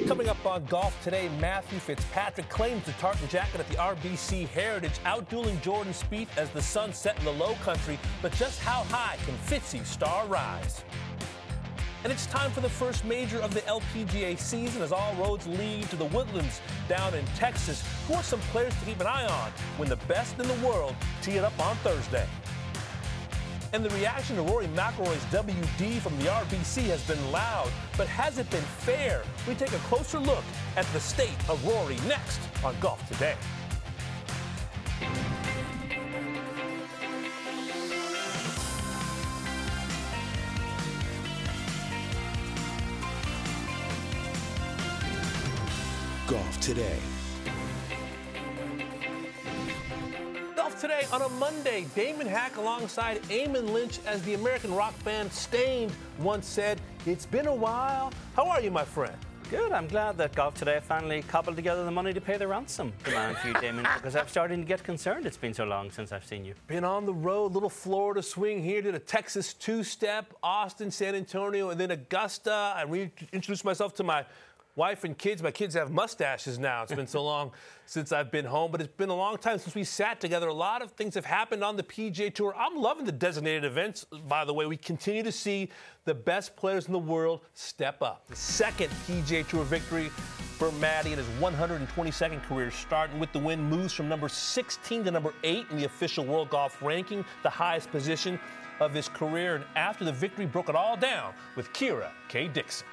Coming up on Golf Today, Matthew Fitzpatrick claims the tartan jacket at the RBC Heritage, outdueling Jordan Spieth as the sun set in the low country. But just how high can Fitzy's star rise? And it's time for the first major of the LPGA season as all roads lead to the Woodlands down in Texas. Who are some players to keep an eye on when the best in the world tee it up on Thursday? And the reaction to Rory McIlroy's WD from the RBC has been loud, but has it been fair? We take a closer look at the state of Rory next on Golf Today. Golf Today. Golf Today on a Monday. Damon Hack alongside Eamon Lynch as the American rock band Staind once said, "It's been a while." How are you, my friend? Good. I'm glad that Golf Today finally cobbled together the money to pay the ransom demand for you, Damon, because I'm starting to get concerned. It's been so long since I've seen you. Been on the road, little Florida swing here, did a Texas two-step, Austin, San Antonio, and then Augusta. I reintroduced myself to my wife and kids. My kids have mustaches now. It's been so long since I've been home, but it's been a long time since we sat together. A lot of things have happened on the PGA Tour. I'm loving the designated events, by the way. We continue to see the best players in the world step up. The second PGA Tour victory for Matty in his 122nd career, starting with the win, moves from number 16 to number 8 in the official World Golf ranking, the highest position of his career. And after the victory, broke it all down with Kira K. Dixon.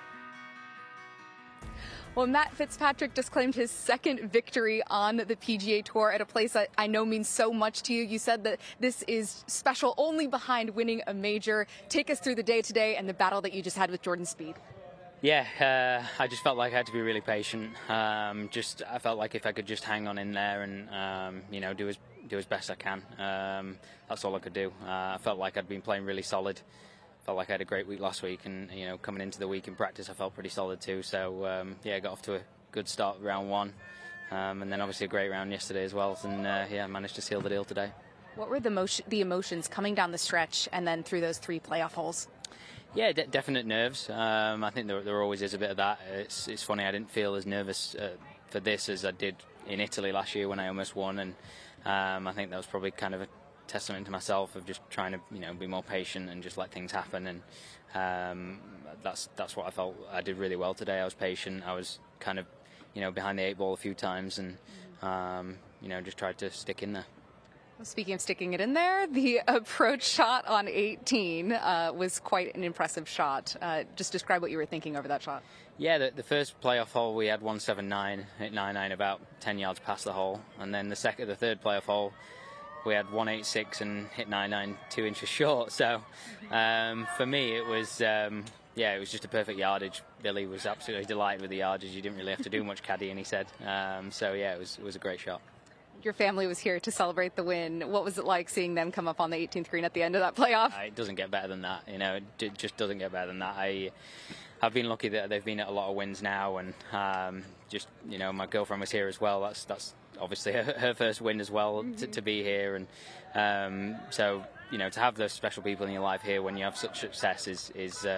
Well, Matt Fitzpatrick just claimed his second victory on the PGA Tour at a place that I know means so much to you. You said that this is special only behind winning a major. Take us through the day today and the battle that you just had with Jordan Spieth. Yeah, I just felt like I had to be really patient. I felt like if I could just hang on in there and do as best I can, that's all I could do. I felt like I'd been playing really solid. Felt like I had a great week last week, and coming into the week in practice, I felt pretty solid too. So I got off to a good start round one, and then obviously a great round yesterday as well. And I managed to seal the deal today. What were the emotions coming down the stretch and then through those 3 playoff holes? Yeah, definite nerves. I think there always is a bit of that. It's funny, I didn't feel as nervous for this as I did in Italy last year when I almost won, and I think that was probably kind of a testament to myself of just trying to be more patient and just let things happen, and that's what I felt I did really well today. I was patient. I was kind of behind the 8 ball a few times, and just tried to stick in there. Speaking of sticking it in there, the approach shot on 18 was quite an impressive shot. Just describe what you were thinking over that shot. Yeah, the first playoff hole we had 179, hit 99 about 10 yards past the hole, and then the third playoff hole we had 186 and hit 99 2 inches short. So for me, it was it was just a perfect yardage. Billy was absolutely delighted with the yardage. You didn't really have to do much caddying, he said. It was a great shot. Your family was here to celebrate the win. What was it like seeing them come up on the 18th green at the end of that playoff? It doesn't get better than that. It just doesn't get better than that. I've been lucky that they've been at a lot of wins now, and my girlfriend was here as well. That's obviously her first win as well, to be here, and to have those special people in your life here when you have such success is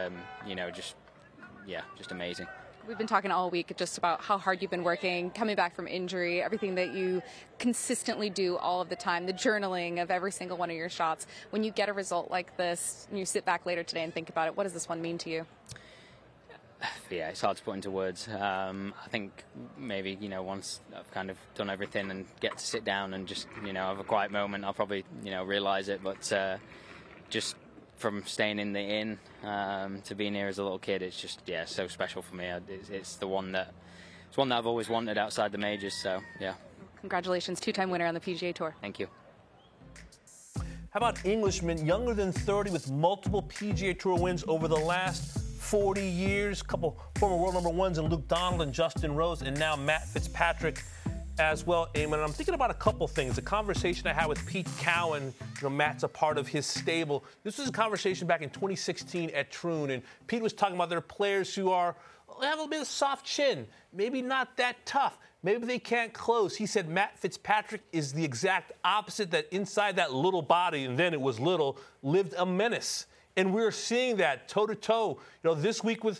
just amazing. We've been talking all week just about how hard you've been working, coming back from injury, everything that you consistently do all of the time, the journaling of every single one of your shots. When you get a result like this, and you sit back later today and think about it, what does this one mean to you? Yeah, it's hard to put into words. I think maybe, once I've kind of done everything and get to sit down and just, have a quiet moment, I'll probably, realise it. But just from staying in the inn to being here as a little kid, it's just, so special for me. It's one that I've always wanted outside the majors, so, yeah. Congratulations, 2-time winner on the PGA Tour. Thank you. How about Englishman, younger than 30 with multiple PGA Tour wins over the last 40 years, a couple former world number ones in Luke Donald and Justin Rose, and now Matt Fitzpatrick as well, Eamon. And I'm thinking about a couple things. A conversation I had with Pete Cowan, Matt's a part of his stable. This was a conversation back in 2016 at Troon, and Pete was talking about there are players who have a little bit of soft chin, maybe not that tough. Maybe they can't close. He said Matt Fitzpatrick is the exact opposite, that inside that little body, and then it was little, lived a menace. And we're seeing that toe-to-toe, this week with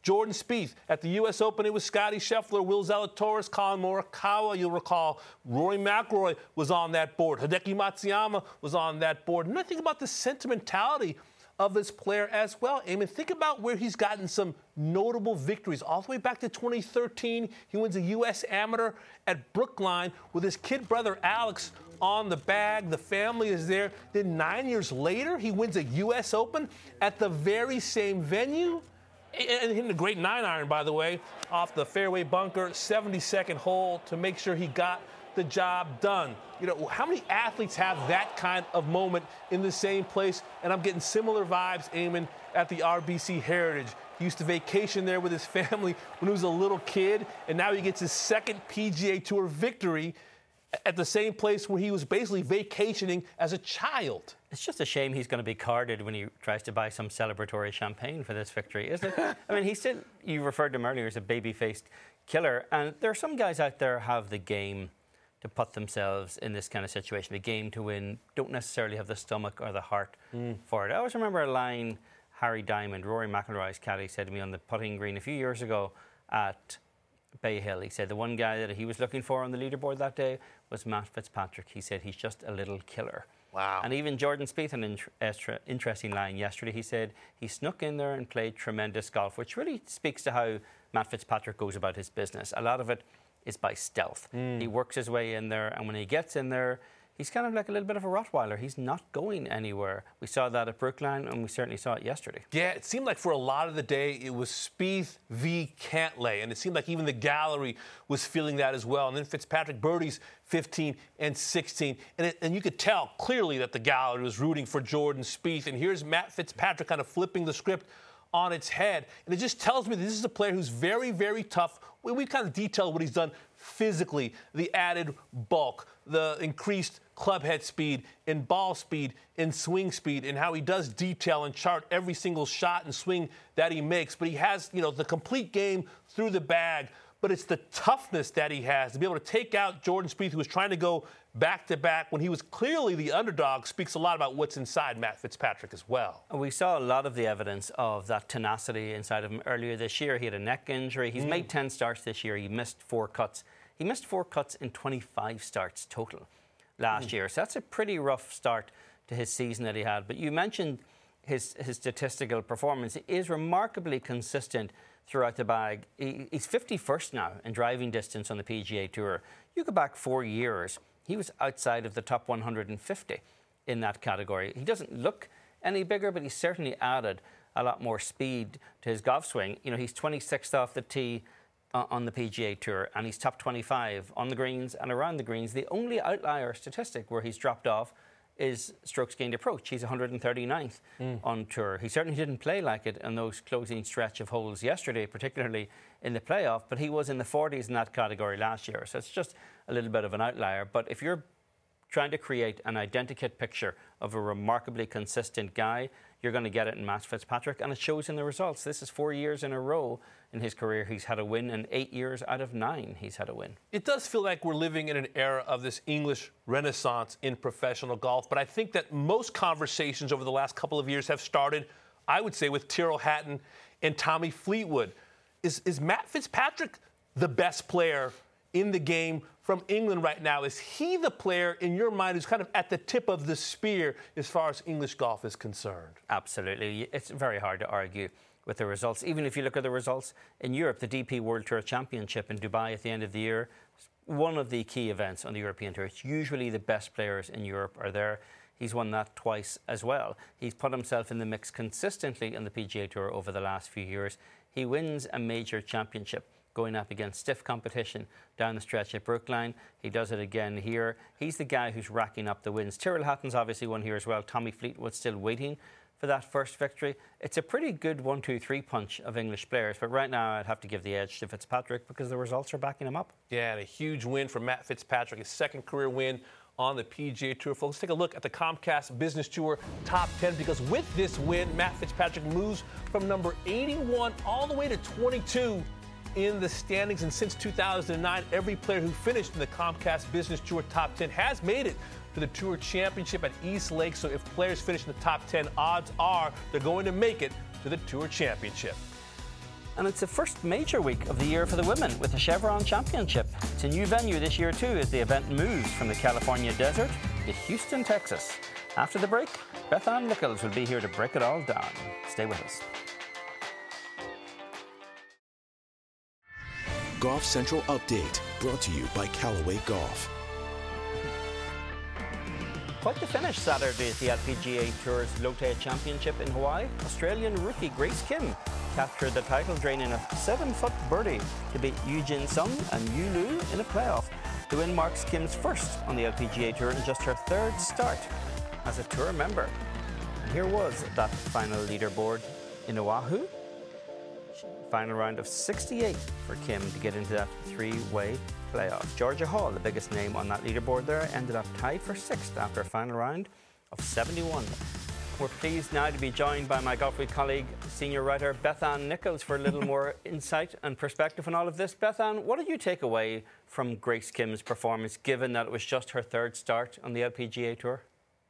Jordan Spieth. At the U.S. Open, it was Scottie Scheffler, Will Zalatoris, Colin Morikawa. You'll recall Rory McIlroy was on that board. Hideki Matsuyama was on that board. And I think about the sentimentality of this player as well. Eamon, think about where he's gotten some notable victories. All the way back to 2013, he wins a U.S. Amateur at Brookline with his kid brother Alex on the bag. The family is there. Then 9 years later, he wins a U.S. Open at the very same venue. And hitting a great 9-iron, by the way, off the fairway bunker, 72nd hole to make sure he got the job done. You know, how many athletes have that kind of moment in the same place? And I'm getting similar vibes, Eamon, at the RBC Heritage. He used to vacation there with his family when he was a little kid, and now he gets his second PGA Tour victory at the same place where he was basically vacationing as a child. It's just a shame he's going to be carded when he tries to buy some celebratory champagne for this victory, isn't it? I mean, you referred to him earlier as a baby-faced killer, and there are some guys out there who have the game to put themselves in this kind of situation, the game to win, don't necessarily have the stomach or the heart for it. I always remember a line Harry Diamond, Rory McIlroy's caddy, said to me on the putting green a few years ago at Bay Hill. He said the one guy that he was looking for on the leaderboard that day was Matt Fitzpatrick. He said he's just a little killer. Wow. And even Jordan Spieth, an interesting line yesterday, he said he snuck in there and played tremendous golf, which really speaks to how Matt Fitzpatrick goes about his business. A lot of it is by stealth. He works his way in there, and when he gets in there, he's kind of like a little bit of a Rottweiler. He's not going anywhere. We saw that at Brookline, and we certainly saw it yesterday. Yeah, it seemed like for a lot of the day, it was Spieth v. Cantlay, and it seemed like even the gallery was feeling that as well. And then Fitzpatrick birdies 15 and 16, and you could tell clearly that the gallery was rooting for Jordan Spieth. And here's Matt Fitzpatrick kind of flipping the script on its head. And it just tells me that this is a player who's very, very tough. We kind of detailed what he's done physically, the added bulk, the increased club head speed, in ball speed, in swing speed, and how he does detail and chart every single shot and swing that he makes. But he has, the complete game through the bag. But it's the toughness that he has to be able to take out Jordan Spieth, who was trying to go back-to-back when he was clearly the underdog, speaks a lot about what's inside Matt Fitzpatrick as well. We saw a lot of the evidence of that tenacity inside of him earlier this year. He had a neck injury. He's made 10 starts this year. He missed 4 cuts. He missed 4 cuts in 25 starts total last year. So that's a pretty rough start to his season that he had. But you mentioned his statistical performance. He is remarkably consistent throughout the bag. He's 51st now in driving distance on the PGA Tour. You go back 4 years, he was outside of the top 150 in that category. He doesn't look any bigger, but he's certainly added a lot more speed to his golf swing. He's 26th off the tee on the PGA Tour, and he's top 25 on the greens and around the greens. The only outlier statistic where he's dropped off is strokes gained approach. He's 139th on tour. He certainly didn't play like it in those closing stretch of holes yesterday, particularly in the playoff, but he was in the 40s in that category last year. So it's just a little bit of an outlier. But if you're trying to create an identikit picture of a remarkably consistent guy, you're going to get it in Matt Fitzpatrick, and it shows in the results. This is 4 years in a row in his career he's had a win, and 8 years out of 9 he's had a win. It does feel like we're living in an era of this English renaissance in professional golf, but I think that most conversations over the last couple of years have started, I would say, with Tyrrell Hatton and Tommy Fleetwood. Is Matt Fitzpatrick the best player in the game from England right now? Is he the player in your mind who's kind of at the tip of the spear as far as English golf is concerned? Absolutely. It's very hard to argue with the results. Even if you look at the results in Europe, the DP World Tour Championship in Dubai at the end of the year, one of the key events on the European Tour. It's usually the best players in Europe are there. He's won that twice as well. He's put himself in the mix consistently on the PGA Tour over the last few years. He wins a major championship going up against stiff competition down the stretch at Brookline. He does it again here. He's the guy who's racking up the wins. Tyrrell Hatton's obviously won here as well. Tommy Fleetwood still waiting for that first victory. It's a pretty good 1-2-3 punch of English players, but right now I'd have to give the edge to Fitzpatrick because the results are backing him up. Yeah, and a huge win for Matt Fitzpatrick, his second career win on the PGA Tour. Folks, take a look at the Comcast Business Tour Top 10, because with this win, Matt Fitzpatrick moves from number 81 all the way to 22 in the standings. And since 2009, every player who finished in the Comcast Business Tour Top 10 has made it to the Tour Championship at East Lake. So if players finish in the top 10, odds are they're going to make it to the Tour Championship. And it's the first major week of the year for the women with the Chevron Championship. It's a new venue this year too as the event moves from the California desert to Houston, Texas. After the break, Beth Ann Nichols will be here to break it all down. Stay with us. Golf Central Update, brought to you by Callaway Golf. Quite the finish Saturday at the LPGA Tour's Lotte Championship in Hawaii. Australian rookie Grace Kim captured the title, draining a 7-foot birdie to beat Eugene Sung and Yu Lu in a playoff. The win marks Kim's first on the LPGA Tour and just her third start as a tour member. And here was that final leaderboard in Oahu. Final round of 68 for Kim to get into that three-way playoff. Georgia Hall, the biggest name on that leaderboard there, ended up tied for sixth after a final round of 71. We're pleased now to be joined by my Golf Week colleague, senior writer Beth Ann Nichols, for a little more insight and perspective on all of this. Beth Ann, what did you take away from Grace Kim's performance, given that it was just her third start on the LPGA Tour?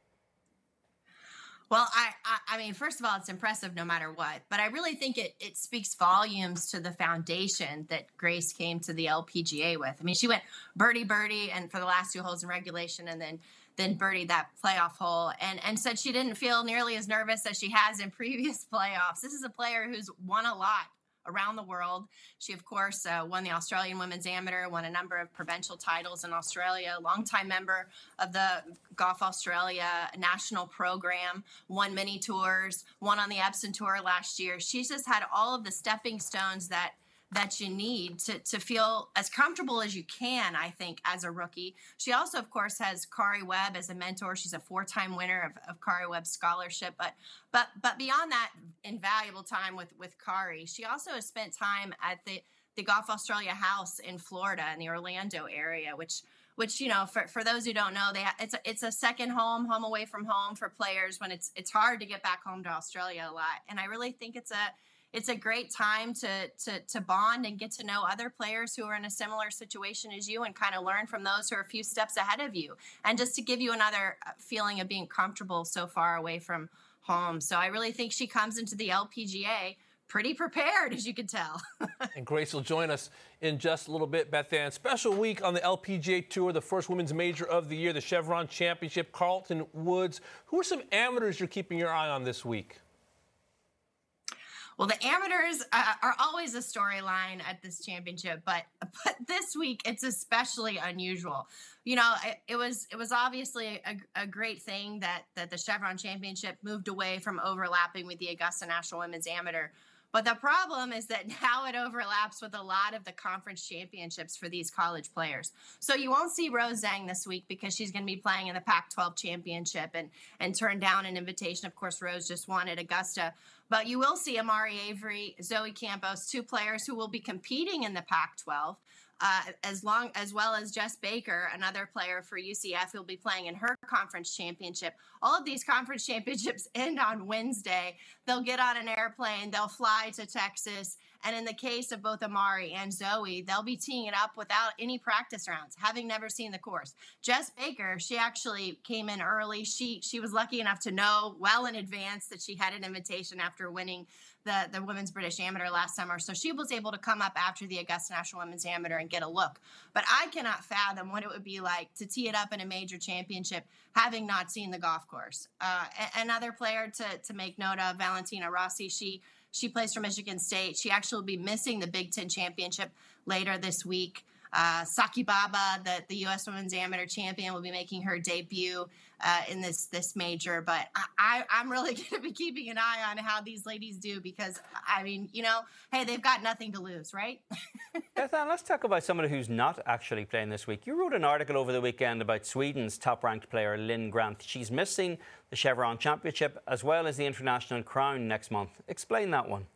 Well, I mean, first of all, it's impressive no matter what. But I really think it speaks volumes to the foundation that Grace came to the LPGA with. I mean, she went birdie, and for the last two holes in regulation, and then birdied that playoff hole, and said she didn't feel nearly as nervous as she has in previous playoffs. This is a player who's won a lot around the world. She, of course, won the Australian Women's Amateur, won a number of provincial titles in Australia, longtime member of the Golf Australia national program, won many tours, won on the Epson Tour last year. She's just had all of the stepping stones that you need to feel as comfortable as you can, I think, as a rookie. She also, of course, has Kari Webb as a mentor. She's a 4-time winner of Kari Webb's scholarship. But beyond that invaluable time with Kari, she also has spent time at the Golf Australia House in Florida, in the Orlando area, which you know, for those who don't know, it's a second home away from home for players when it's hard to get back home to Australia a lot. And I really think it's a great time to bond and get to know other players who are in a similar situation as you and kind of learn from those who are a few steps ahead of you. And just to give you another feeling of being comfortable so far away from home. So I really think she comes into the LPGA pretty prepared, as you can tell. And Grace will join us in just a little bit, Beth Ann. Special week on the LPGA Tour, the first women's major of the year, the Chevron Championship, Carlton Woods. Who are some amateurs you're keeping your eye on this week? Well, the amateurs are always a storyline at this championship, but this week it's especially unusual. You know, it was obviously a great thing that the Chevron Championship moved away from overlapping with the Augusta National Women's Amateur. But the problem is that now it overlaps with a lot of the conference championships for these college players. So you won't see Rose Zhang this week because she's going to be playing in the Pac-12 championship and turned down an invitation. Of course, Rose just won at Augusta. But you will see Amari Avery, Zoe Campos, two players who will be competing in the Pac-12, as well as Jess Baker, another player for UCF who will be playing in her conference championship. All of these conference championships end on Wednesday. They'll get on an airplane, they'll fly to Texas, and in the case of both Amari and Zoe, they'll be teeing it up without any practice rounds, having never seen the course. Jess Baker, she actually came in early. She was lucky enough to know well in advance that she had an invitation after winning the Women's British Amateur last summer. So she was able to come up after the Augusta National Women's Amateur and get a look. But I cannot fathom what it would be like to tee it up in a major championship having not seen the golf course. Another player to make note of, Valentina Rossi, she plays for Michigan State. She actually will be missing the Big Ten Championship later this week. Saki Baba, the U.S. Women's Amateur champion, will be making her debut in this major. But I'm really going to be keeping an eye on how these ladies do because, I mean, you know, hey, they've got nothing to lose, right? Beth Ann, let's talk about somebody who's not actually playing this week. You wrote an article over the weekend about Sweden's top-ranked player, Linn Grant. She's missing the Chevron Championship as well as the International Crown next month. Explain that one.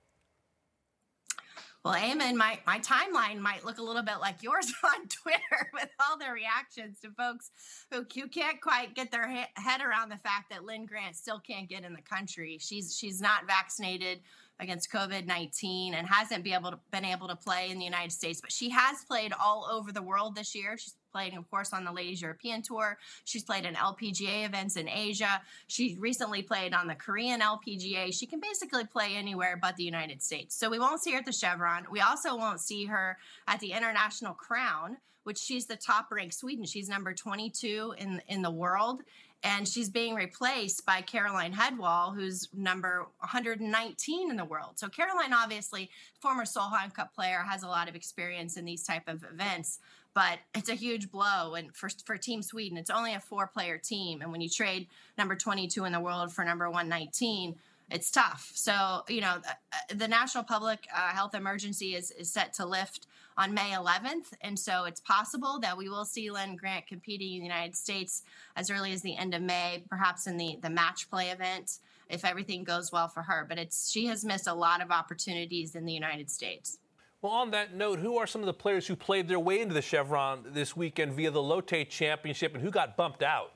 Well, Eamon, my timeline might look a little bit like yours on Twitter with all the reactions to folks who can't quite get their head around the fact that Linn Grant still can't get in the country. She's not vaccinated against COVID-19 and hasn't been able to play in the United States, but she has played all over the world this year. She's played, of course, on the Ladies European Tour. She's played in LPGA events in Asia. She recently played on the Korean LPGA. She can basically play anywhere but the United States. So we won't see her at the Chevron. We also won't see her at the International Crown, which she's the top-ranked Sweden. She's number 22 in the world. And she's being replaced by Caroline Hedwall, who's number 119 in the world. So Caroline, obviously, former Solheim Cup player, has a lot of experience in these type of events. But it's a huge blow. And for Team Sweden, it's only a 4-player team. And when you trade number 22 in the world for number 119, it's tough. So, the national public health emergency is set to lift on May 11th. And so it's possible that we will see Lynn Grant competing in the United States as early as the end of May, perhaps in the match play event, if everything goes well for her. But she has missed a lot of opportunities in the United States. Well, on that note, who are some of the players who played their way into the Chevron this weekend via the Lotte Championship, and who got bumped out?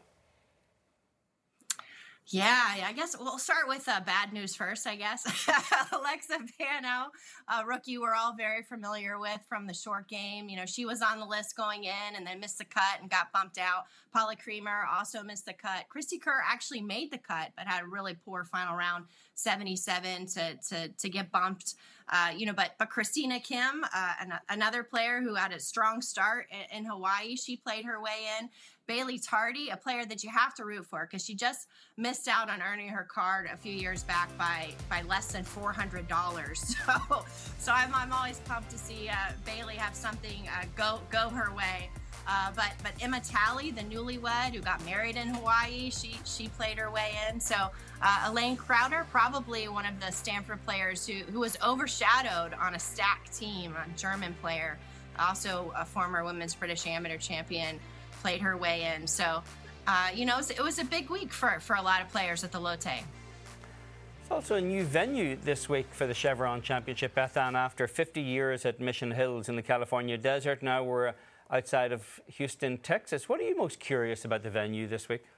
Yeah, I guess we'll start with bad news first, I guess. Alexa Pano, a rookie we're all very familiar with from the short game. She was on the list going in and then missed the cut and got bumped out. Paula Creamer also missed the cut. Christy Kerr actually made the cut, but had a really poor final round, 77 to get bumped. But Christina Kim, another player who had a strong start in Hawaii, she played her way in. Bailey Tardy, a player that you have to root for because she just missed out on earning her card a few years back by less than $400. So I'm always pumped to see Bailey have something go her way. But Emma Talley, the newlywed who got married in Hawaii, she played her way in. So Elaine Crowder, probably one of the Stanford players who was overshadowed on a stacked team, a German player, also a former women's British amateur champion, played her way in. So, it was a big week for a lot of players at the Lotte. It's also a new venue this week for the Chevron Championship, Beth Ann. After 50 years at Mission Hills in the California desert, now we're outside of Houston, Texas. What are you most curious about the venue this week?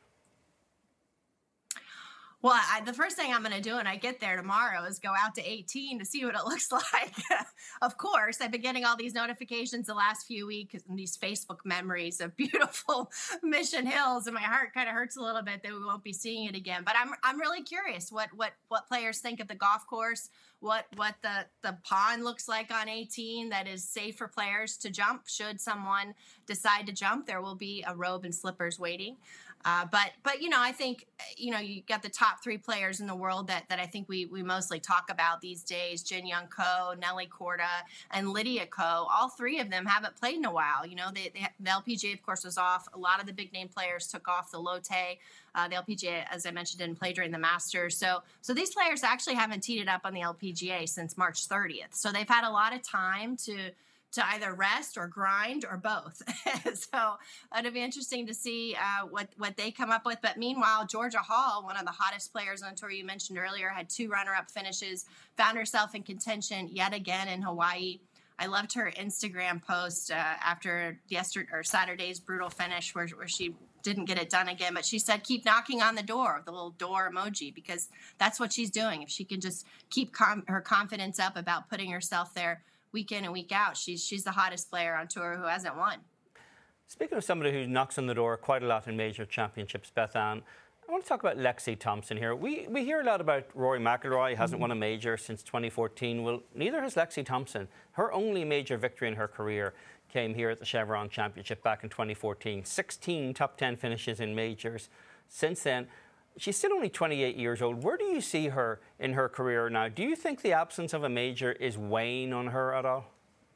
Well, the first thing I'm going to do when I get there tomorrow is go out to 18 to see what it looks like. Of course, I've been getting all these notifications the last few weeks and these Facebook memories of beautiful Mission Hills, and my heart kind of hurts a little bit that we won't be seeing it again. But I'm really curious what players think of the golf course, what the pond looks like on 18 that is safe for players to jump. Should someone decide to jump, there will be a robe and slippers waiting. But I think, you got the top 3 players in the world that I think we mostly talk about these days: Jin Young Ko, Nelly Korda, and Lydia Ko. All 3 of them haven't played in a while. The LPGA, of course, was off. A lot of the big name players took off the Lotte. The LPGA, as I mentioned, didn't play during the Masters. So these players actually haven't teed it up on the LPGA since March 30th. So they've had a lot of time to either rest or grind or both. So it'll be interesting to see what they come up with. But meanwhile, Georgia Hall, one of the hottest players on tour you mentioned earlier, had 2 runner-up finishes, found herself in contention yet again in Hawaii. I loved her Instagram post after Saturday's brutal finish where she didn't get it done again. But she said, keep knocking on the door, the little door emoji, because that's what she's doing. If she can just keep her confidence up about putting herself there week in and week out, she's the hottest player on tour who hasn't won. Speaking of somebody who knocks on the door quite a lot in major championships, Beth Ann, I want to talk about Lexi Thompson here. We hear a lot about Rory McIlroy. He hasn't won a major since 2014. Well, neither has Lexi Thompson. Her only major victory in her career came here at the Chevron Championship back in 2014. 16 top 10 finishes in majors. Since then, she's still only 28 years old. Where do you see her in her career now? Do you think the absence of a major is weighing on her at all?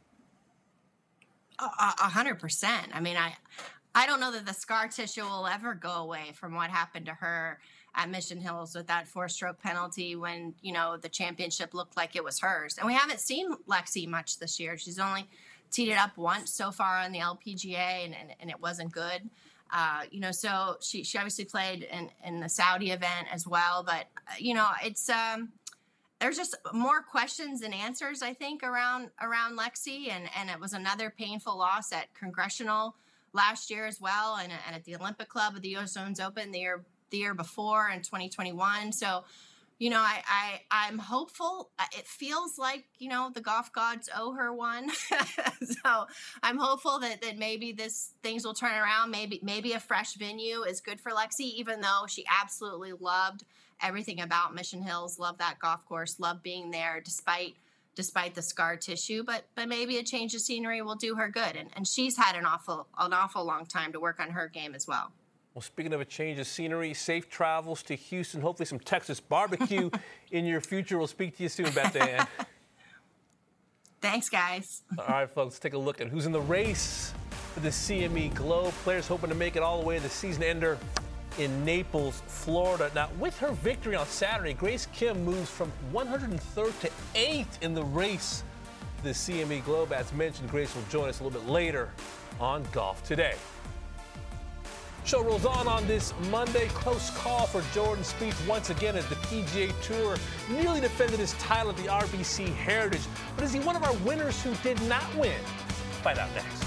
100%. I mean, I don't know that the scar tissue will ever go away from what happened to her at Mission Hills with that 4-stroke penalty when, the championship looked like it was hers. And we haven't seen Lexi much this year. She's only teed it up once so far on the LPGA, and it wasn't good. So she obviously played in the Saudi event as well. But, it's there's just more questions than answers, I think, around Lexi. And it was another painful loss at Congressional last year as well, and at the Olympic Club at the U.S. Women's Open the year before in 2021. So, I'm hopeful. It feels like, the golf gods owe her one. So I'm hopeful that maybe things will turn around. Maybe a fresh venue is good for Lexi, even though she absolutely loved everything about Mission Hills, loved that golf course, loved being there despite the scar tissue. But maybe a change of scenery will do her good. And she's had an awful long time to work on her game as well. Well, speaking of a change of scenery, safe travels to Houston. Hopefully some Texas barbecue in your future. We'll speak to you soon, Beth Ann. Thanks, guys. All right, folks, let's take a look at who's in the race for the CME Globe. Players hoping to make it all the way to the season ender in Naples, Florida. Now, with her victory on Saturday, Grace Kim moves from 103rd to 8th in the race for the CME Globe. As mentioned, Grace will join us a little bit later on Golf Today. Show rolls on this Monday. Close call for Jordan Spieth once again at the PGA Tour. Nearly defended his title at the RBC Heritage. But is he one of our winners who did not win? Find out next.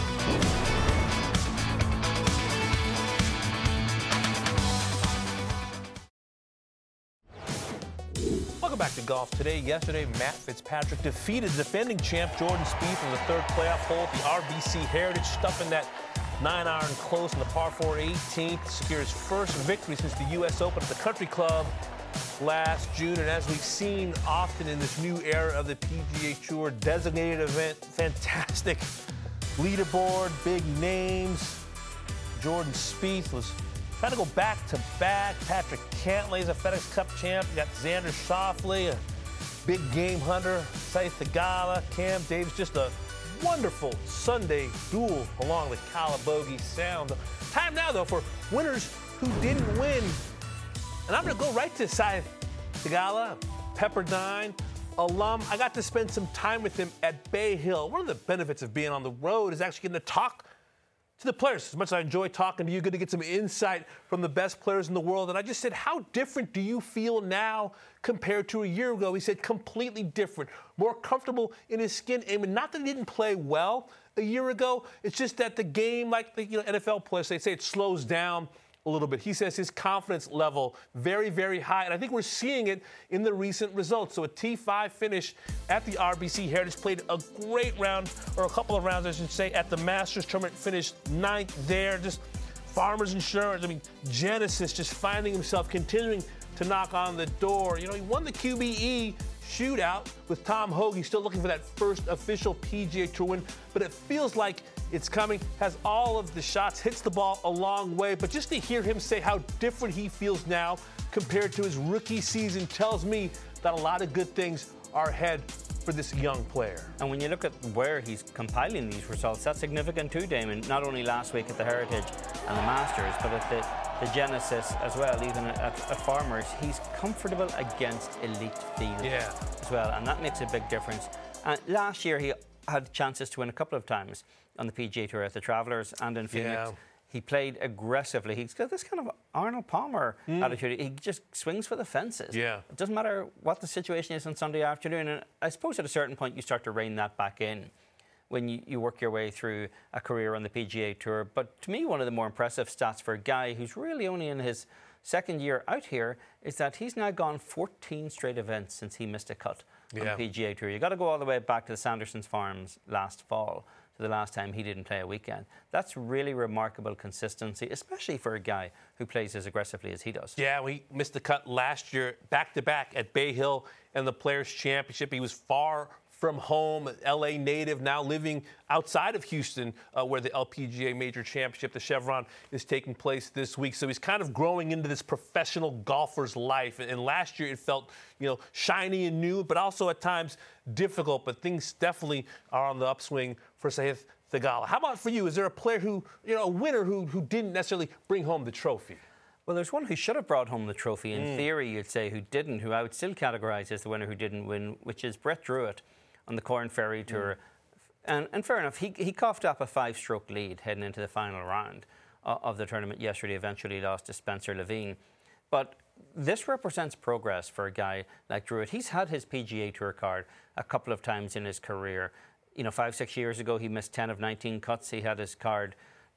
Welcome back to Golf Today. Yesterday, Matt Fitzpatrick defeated defending champ Jordan Spieth in the third playoff hole at the RBC Heritage, stuffing that 9-iron close in the par 4 18th, secures first victory since the U.S. Open at the Country Club last June. And as we've seen often in this new era of the PGA Tour, designated event, fantastic leaderboard, big names. Jordan Spieth was trying to go back-to-back. Patrick Cantlay's a FedEx Cup champ. You got Xander Schauffele, a big game hunter. Sahith Theegala, Cam Davis, just a wonderful Sunday duel along the Calabogie Sound. Time now, though, for winners who didn't win. And I'm going to go right to Sahith Theegala, Pepperdine alum. I got to spend some time with him at Bay Hill. One of the benefits of being on the road is actually getting to talk to the players. As much as I enjoy talking to you, good to get some insight from the best players in the world. And I just said, how different do you feel now compared to a year ago? He said, completely different, more comfortable in his skin. And not that he didn't play well a year ago, it's just that the game, like the NFL players, they say it slows down a little bit. He says his confidence level very, very high, and I think we're seeing it in the recent results. So a T5 finish at the RBC Heritage, played a great round, or a couple of rounds, I should say, at the Masters Tournament, finished 9th there. Just Farmers Insurance, Genesis just finding himself, continuing to knock on the door. He won the QBE shootout with Tom Hoge. He's still looking for that first official PGA Tour win, but it feels like it's coming, has all of the shots, hits the ball a long way. But just to hear him say how different he feels now compared to his rookie season tells me that a lot of good things are ahead for this young player. And when you look at where he's compiling these results, that's significant too, Damon. Not only last week at the Heritage and the Masters, but at the Genesis as well, even at Farmers. He's comfortable against elite field as well, and that makes a big difference. Last year, he had chances to win a couple of times on the PGA Tour at the Travelers and in Phoenix. Yeah. He played aggressively. He's got this kind of Arnold Palmer attitude. He just swings for the fences. Yeah. It doesn't matter what the situation is on Sunday afternoon. And I suppose at a certain point you start to rein that back in when you work your way through a career on the PGA Tour. But to me, one of the more impressive stats for a guy who's really only in his second year out here is that he's now gone 14 straight events since he missed a cut on the PGA Tour. You've got to go all the way back to the Sanderson's Farms last fall, to the last time he didn't play a weekend. That's really remarkable consistency, especially for a guy who plays as aggressively as he does. Yeah, we missed the cut last year, back-to-back at Bay Hill and the Players' Championship. He was far from home, L.A. native, now living outside of Houston, where the LPGA Major Championship, the Chevron, is taking place this week. So he's kind of growing into this professional golfer's life. And last year it felt, shiny and new, but also at times difficult. But things definitely are on the upswing for Sahith Theegala. How about for you? Is there a player who, a winner who didn't necessarily bring home the trophy? Well, there's one who should have brought home the trophy, in theory, you'd say, who didn't, who I would still categorize as the winner who didn't win, which is Brett Druitt on the Corn Ferry Tour. And fair enough, he coughed up a 5-stroke lead heading into the final round of the tournament yesterday, eventually lost to Spencer Levine. But this represents progress for a guy like Druitt. He's had his PGA Tour card a couple of times in his career. 5-6 years ago, he missed 10 of 19 cuts. He had his card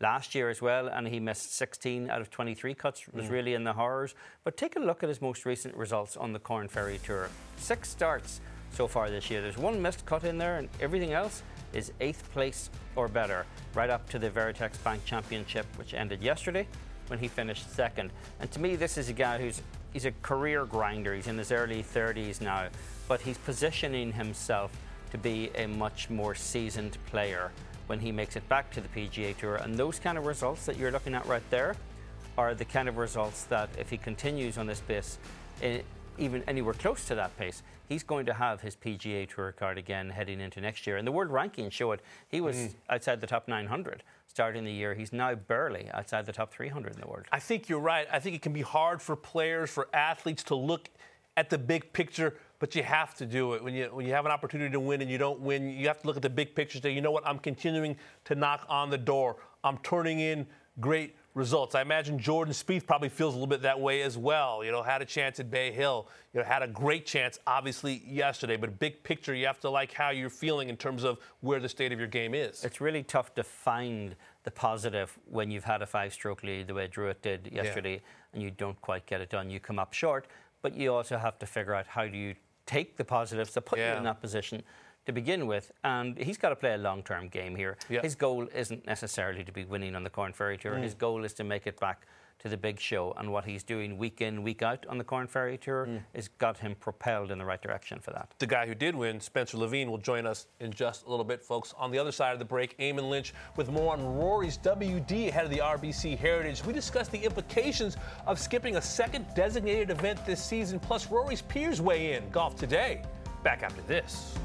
last year as well, and he missed 16 out of 23 cuts, was really in the horrors. But take a look at his most recent results on the Corn Ferry Tour. 6 starts so far this year. There's 1 missed cut in there, and everything else is 8th place or better, right up to the Veritex Bank Championship, which ended yesterday when he finished 2nd. And to me, this is a guy he's a career grinder. He's in his early 30s now, but he's positioning himself to be a much more seasoned player when he makes it back to the PGA Tour. And those kind of results that you're looking at right there are the kind of results that, if he continues on this pace, even anywhere close to that pace, he's going to have his PGA Tour card again heading into next year. And the world rankings show it. He was outside the top 900 starting the year. He's now barely outside the top 300 in the world. I think you're right. I think it can be hard for players, for athletes to look at the big picture, but you have to do it. When you have an opportunity to win and you don't win, you have to look at the big picture and say, you know what, I'm continuing to knock on the door. I'm turning in great results. I imagine Jordan Spieth probably feels a little bit that way as well. Had a chance at Bay Hill. Had a great chance, obviously, yesterday. But big picture, you have to like how you're feeling in terms of where the state of your game is. It's really tough to find the positive when you've had a 5-stroke lead the way Druitt did yesterday and you don't quite get it done. You come up short, but you also have to figure out how do you take the positives that put you in that position to begin with. And he's got to play a long-term game here. His goal isn't necessarily to be winning on the Corn Ferry Tour. His goal is to make it back to the big show. And what he's doing week in, week out on the Corn Ferry Tour has got him propelled in the right direction for that. The guy who did win, Spencer Levine, will join us in just a little bit, folks. On the other side of the break, Eamon Lynch with more on Rory's WD ahead of the RBC Heritage. We discuss the implications of skipping a second designated event this season, plus Rory's peers weigh in. Golf Today. Back after this.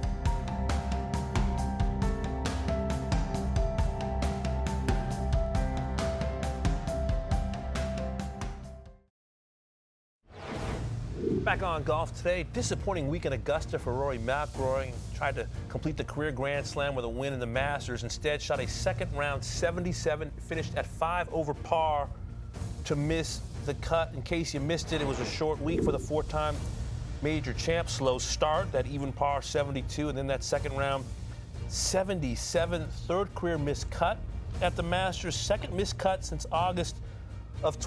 Back on Golf Today. Disappointing week in Augusta for Rory McIlroy. Tried to complete the career Grand Slam with a win in the Masters. Instead, shot a second round 77, finished at 5 over par to miss the cut. In case you missed it, it was a short week for the 4-time major champ. Slow start, that even par 72, and then that second round 77, third career missed cut at the Masters, second missed cut since August of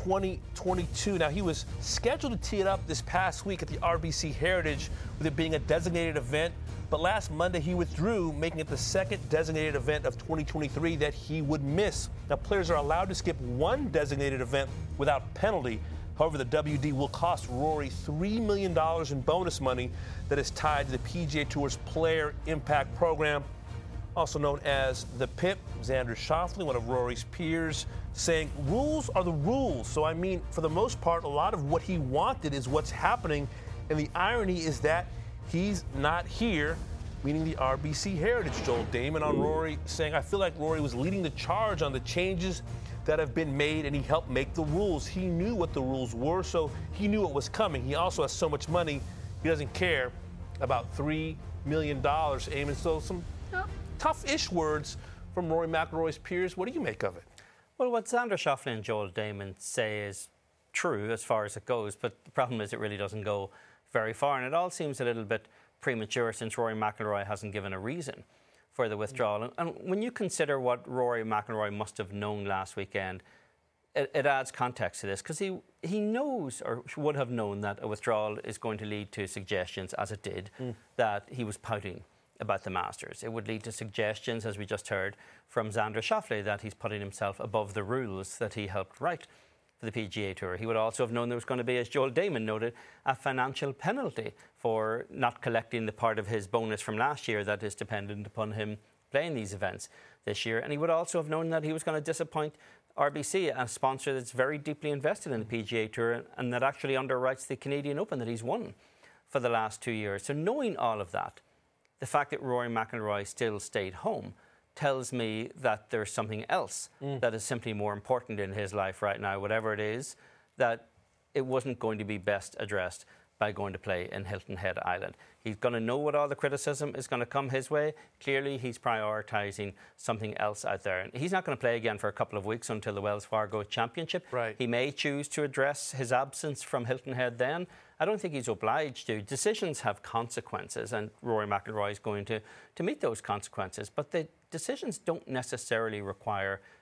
2022. Now, he was scheduled to tee it up this past week at the RBC Heritage with it being a designated event, but last Monday he withdrew, making it the second designated event of 2023 that he would miss. Now, players are allowed to skip one designated event without penalty. However, the WD will cost Rory $3 million in bonus money that is tied to the PGA Tour's Player Impact Program, also known as the PIP. Xander Schauffele, one of Rory's peers, saying rules are the rules. So, I mean, for the most part, a lot of what he wanted is what's happening. And the irony is that he's not here, meaning the RBC Heritage. Joel Damon on Rory saying, I feel like Rory was leading the charge on the changes that have been made, and he helped make the rules. He knew what the rules were, so he knew what was coming. He also has so much money, he doesn't care about $3 million. Eamon, so some tough-ish words from Rory McIlroy's peers. What do you make of it? Well, what Xander Schauffele and Joel Damon say is true as far as it goes, but the problem is it really doesn't go very far, and it all seems a little bit premature since Rory McIlroy hasn't given a reason for the withdrawal. And when you consider what Rory McIlroy must have known last weekend, it adds context to this, because he knows, or would have known, that a withdrawal is going to lead to suggestions, as it did, that he was pouting about the Masters. It would lead to suggestions, as we just heard from Xander Schauffele, that he's putting himself above the rules that he helped write for the PGA Tour. He would also have known there was going to be, as Joel Damon noted, a financial penalty for not collecting the part of his bonus from last year that is dependent upon him playing these events this year. And he would also have known that he was going to disappoint RBC, a sponsor that's very deeply invested in the PGA Tour and that actually underwrites the Canadian Open that he's won for the last 2 years. So knowing all of that, the fact that Rory McIlroy still stayed home tells me that there's something else that is simply more important in his life right now, whatever it is, that it wasn't going to be best addressed by going to play in Hilton Head Island. He's going to know what all the criticism is going to come his way. Clearly, he's prioritising something else out there. And he's not going to play again for a couple of weeks until the Wells Fargo Championship. Right. He may choose to address his absence from Hilton Head then. I don't think he's obliged to. Decisions have consequences, and Rory McIlroy is going to meet those consequences. But the decisions don't necessarily require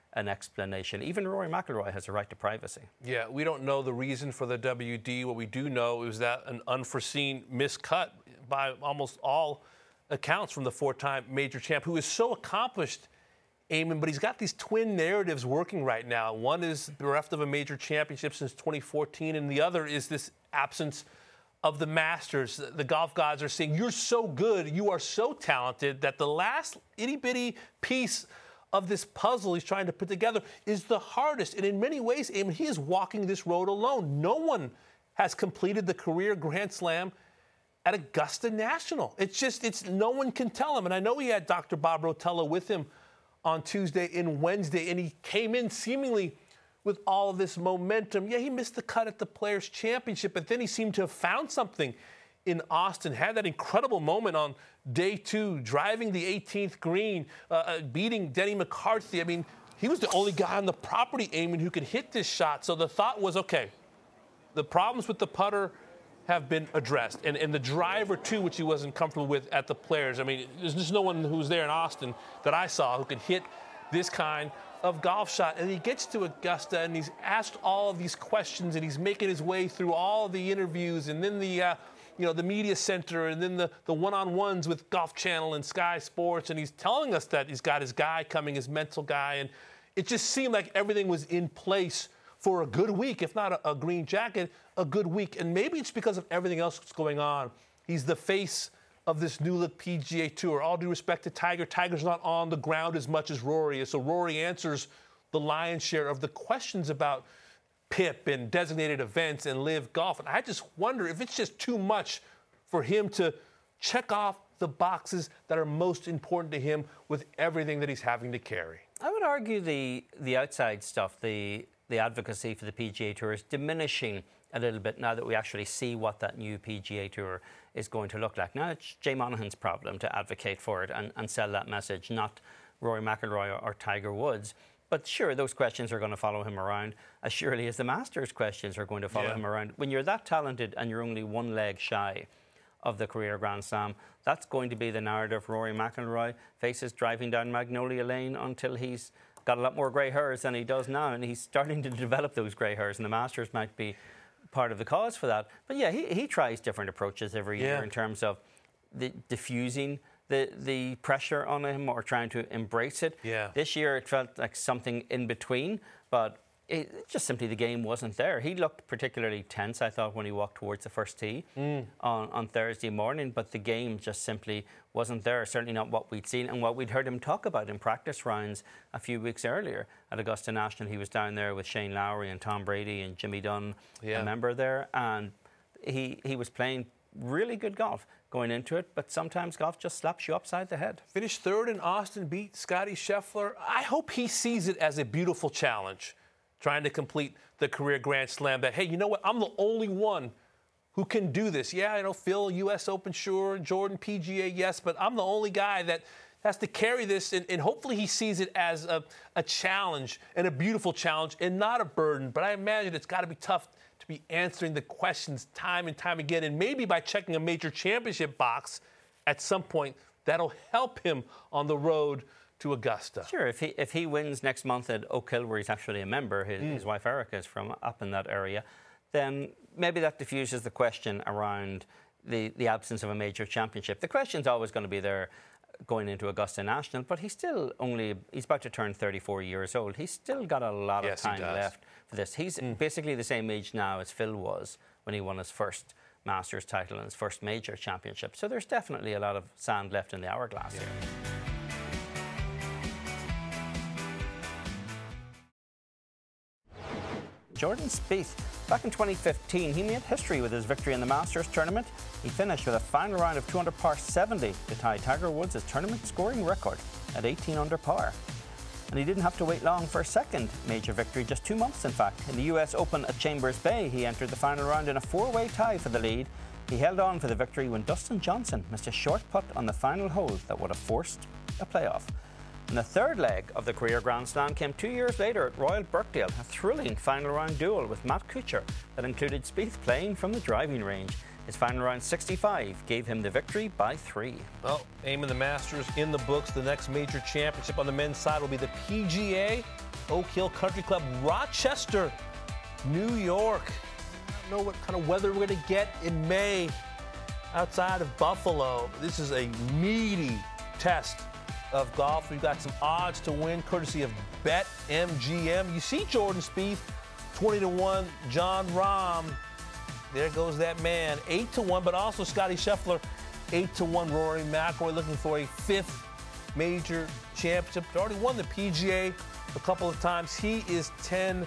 an explanation. Even Rory McIlroy has a right to privacy. Yeah, we don't know the reason for the WD. What we do know is that an unforeseen miscut by almost all accounts from the four-time major champ, who is so accomplished, Eamon, but he's got these twin narratives working right now. One is bereft of a major championship since 2014, and the other is this absence of the Masters. The golf gods are saying, you're so good, you are so talented, that the last itty-bitty piece of this puzzle he's trying to put together is the hardest. And in many ways, Eamon, he is walking this road alone. No one has completed the career Grand Slam at Augusta National. It's no one can tell him. And I know he had Dr. Bob Rotella with him on Tuesday and Wednesday, and he came in seemingly with all of this momentum. Yeah, he missed the cut at the Players' Championship, but then he seemed to have found something in Austin, had that incredible moment on day 2, driving the 18th green, beating Denny McCarthy. I mean, he was the only guy on the property, Eamon, who could hit this shot. So the thought was, okay, the problems with the putter have been addressed. And the driver, too, which he wasn't comfortable with at the Players. I mean, there's just no one who was there in Austin that I saw who could hit this kind of golf shot. And he gets to Augusta, and he's asked all of these questions, and he's making his way through all the interviews, and then the media center, and then the one-on-ones with Golf Channel and Sky Sports, and he's telling us that he's got his guy coming, his mental guy, and it just seemed like everything was in place for a good week, if not a green jacket, a good week. And maybe it's because of everything else that's going on. He's the face of this new look PGA Tour. All due respect to Tiger, Tiger's not on the ground as much as Rory is, so Rory answers the lion's share of the questions about PIP and designated events and live golf. And I just wonder if it's just too much for him to check off the boxes that are most important to him with everything that he's having to carry. I would argue the outside stuff, the advocacy for the PGA Tour is diminishing a little bit now that we actually see what that new PGA Tour is going to look like. Now it's Jay Monahan's problem to advocate for it and sell that message, not Rory McIlroy or Tiger Woods. But sure, those questions are going to follow him around as surely as the Masters questions are going to follow him around. When you're that talented and you're only one leg shy of the career Grand Slam, that's going to be the narrative. Rory McIlroy faces driving down Magnolia Lane until he's got a lot more grey hairs than he does now, and he's starting to develop those grey hairs, and the Masters might be part of the cause for that. But yeah, he tries different approaches every year in terms of diffusing the pressure on him or trying to embrace it. Yeah. This year it felt like something in between, but just simply the game wasn't there. He looked particularly tense, I thought, when he walked towards the first tee on Thursday morning, but the game just simply wasn't there, certainly not what we'd seen and what we'd heard him talk about in practice rounds a few weeks earlier at Augusta National. He was down there with Shane Lowry and Tom Brady and Jimmy Dunn, a member there, and he was playing really good golf going into it, but sometimes golf just slaps you upside the head. Finished third in Austin, beat Scottie Scheffler. I hope he sees it as a beautiful challenge, trying to complete the career Grand Slam, that, hey, you know what, I'm the only one who can do this. Yeah, Phil, U.S. Open, sure, Jordan, PGA, yes, but I'm the only guy that has to carry this, and hopefully he sees it as a challenge, and a beautiful challenge, and not a burden. But I imagine it's got to be tough to be answering the questions time and time again, and maybe by checking a major championship box at some point, that'll help him on the road to Augusta. Sure, if he wins next month at Oak Hill, where he's actually a member, his wife Erica is from up in that area, then maybe that diffuses the question around the absence of a major championship. The question's always going to be there going into Augusta National, but he's about to turn 34 years old. He's still got a lot of time left for this. He's basically the same age now as Phil was when he won his first Masters title and his first major championship. So there's definitely a lot of sand left in the hourglass here. Jordan Spieth. Back in 2015, he made history with his victory in the Masters tournament. He finished with a final round of 2 under par 70 to tie Tiger Woods' tournament scoring record at 18 under par. And he didn't have to wait long for a second major victory, just 2 months in fact. In the US Open at Chambers Bay, he entered the final round in a 4-way tie for the lead. He held on for the victory when Dustin Johnson missed a short putt on the final hole that would have forced a playoff. And the third leg of the career Grand Slam came 2 years later at Royal Birkdale, a thrilling final round duel with Matt Kuchar that included Spieth playing from the driving range. His final round 65 gave him the victory by 3. Well, aiming the Masters in the books. The next major championship on the men's side will be the PGA Oak Hill Country Club, Rochester, New York. I don't know what kind of weather we're going to get in May outside of Buffalo. This is a meaty test of golf. We've got some odds to win courtesy of BetMGM. You see Jordan Spieth, 20-1, Jon Rahm. There goes that man, 8-1, but also Scottie Scheffler, 8-1. Rory McIlroy looking for a 5th major championship. He already won the PGA a couple of times. He is 10-1.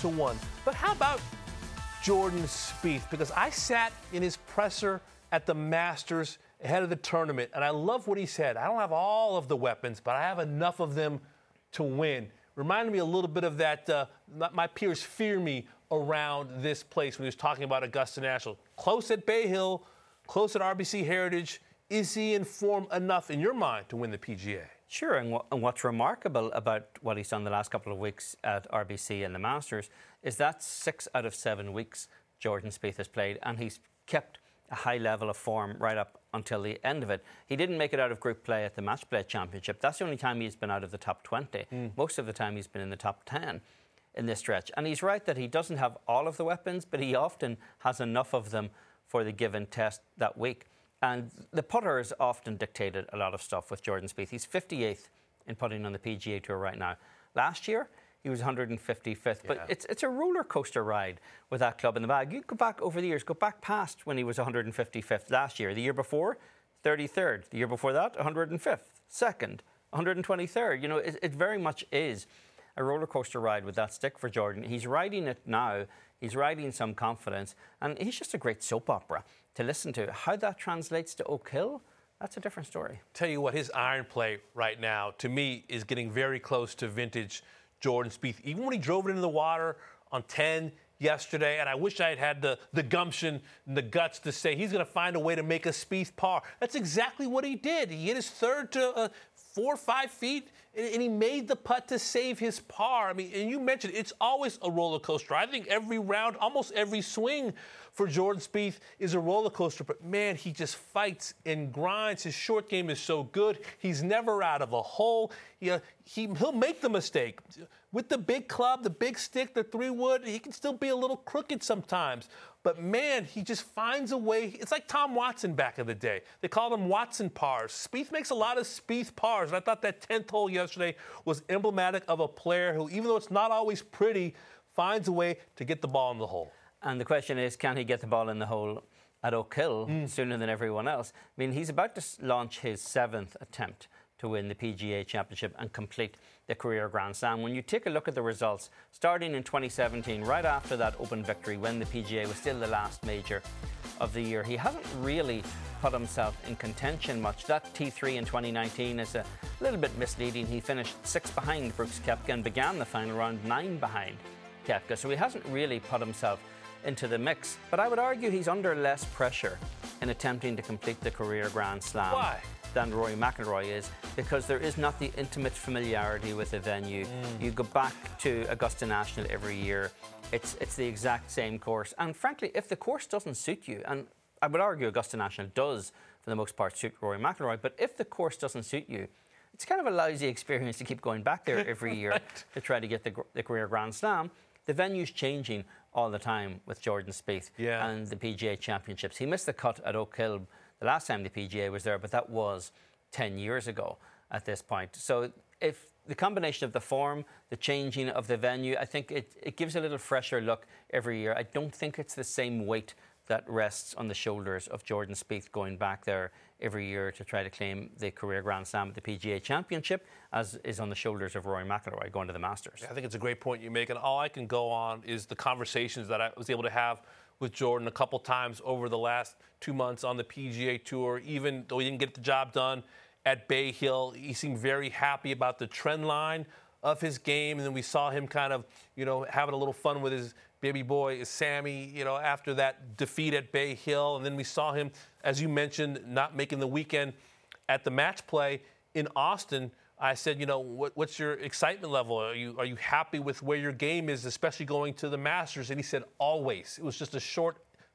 But how about Jordan Spieth? Because I sat in his presser at the Masters ahead of the tournament, and I love what he said. I don't have all of the weapons, but I have enough of them to win. Reminded me a little bit of that, my peers fear me around this place when he was talking about Augusta National. Close at Bay Hill, close at RBC Heritage. Is he in form enough, in your mind, to win the PGA? Sure, and what's remarkable about what he's done the last couple of weeks at RBC and the Masters is that 6 out of 7 weeks Jordan Spieth has played, and he's kept a high level of form right up until the end of it. He didn't make it out of group play at the Match Play Championship. That's the only time he's been out of the top 20. Most of the time he's been in the top 10 in this stretch. And he's right that he doesn't have all of the weapons, but he often has enough of them for the given test that week. And the putter has often dictated a lot of stuff with Jordan Spieth. He's 58th in putting on the PGA Tour right now. Last year, he was 155th. But it's a roller coaster ride with that club in the bag. You go back over the years, go back past when he was 155th last year. The year before, 33rd. The year before that, 105th. 2nd, 123rd. You know, it very much is a roller coaster ride with that stick for Jordan. He's riding it now. He's riding some confidence. And he's just a great soap opera to listen to. How that translates to Oak Hill, that's a different story. Tell you what, his iron play right now, to me, is getting very close to vintage Jordan Spieth. Even when he drove it into the water on 10 yesterday, and I wish I had had the gumption and the guts to say he's going to find a way to make a Spieth par. That's exactly what he did. He hit his third to 4 or 5 feet, and he made the putt to save his par. I mean, and you mentioned it's always a roller coaster. I think every round, almost every swing for Jordan Spieth is a roller coaster. But, man, he just fights and grinds. His short game is so good. He's never out of a hole. He'll make the mistake. With the big club, the big stick, the 3-wood, he can still be a little crooked sometimes. But, man, he just finds a way. It's like Tom Watson back in the day. They called him Watson pars. Spieth makes a lot of Spieth pars. And I thought that 10th hole yesterday was emblematic of a player who, even though it's not always pretty, finds a way to get the ball in the hole. And the question is, can he get the ball in the hole at Oak Hill sooner than everyone else? I mean, he's about to launch his 7th attempt to win the PGA Championship and complete the career Grand Slam. When you take a look at the results, starting in 2017, right after that Open victory, when the PGA was still the last major of the year, he hasn't really put himself in contention much. That T3 in 2019 is a little bit misleading. He finished 6 behind Brooks Koepka and began the final round 9 behind Koepka. So he hasn't really put himself into the mix. But I would argue he's under less pressure in attempting to complete the career Grand Slam. Why? Than Rory McIlroy is, because there is not the intimate familiarity with the venue. You go back to Augusta National every year. It's the exact same course. And frankly, if the course doesn't suit you, and I would argue Augusta National does, for the most part, suit Rory McIlroy, but if the course doesn't suit you, it's kind of a lousy experience to keep going back there every year to try to get the career Grand Slam. The venue's changing all the time with Jordan Spieth and the PGA Championships. He missed the cut at Oak Hill the last time the PGA was there, but that was 10 years ago at this point. So if the combination of the form, the changing of the venue, I think it gives a little fresher look every year. I don't think it's the same weight that rests on the shoulders of Jordan Spieth going back there every year to try to claim the career Grand Slam at the PGA Championship, as is on the shoulders of Rory McIlroy going to the Masters. I think it's a great point you make, and all I can go on is the conversations that I was able to have with Jordan a couple times over the last 2 months on the PGA Tour. Even though he didn't get the job done at Bay Hill, he seemed very happy about the trend line of his game. And then we saw him kind of, having a little fun with his baby boy, Sammy, after that defeat at Bay Hill. And then we saw him, as you mentioned, not making the weekend at the match play in Austin. I said, what's your excitement level? Are you happy with where your game is, especially going to the Masters? And he said, always. It was just a short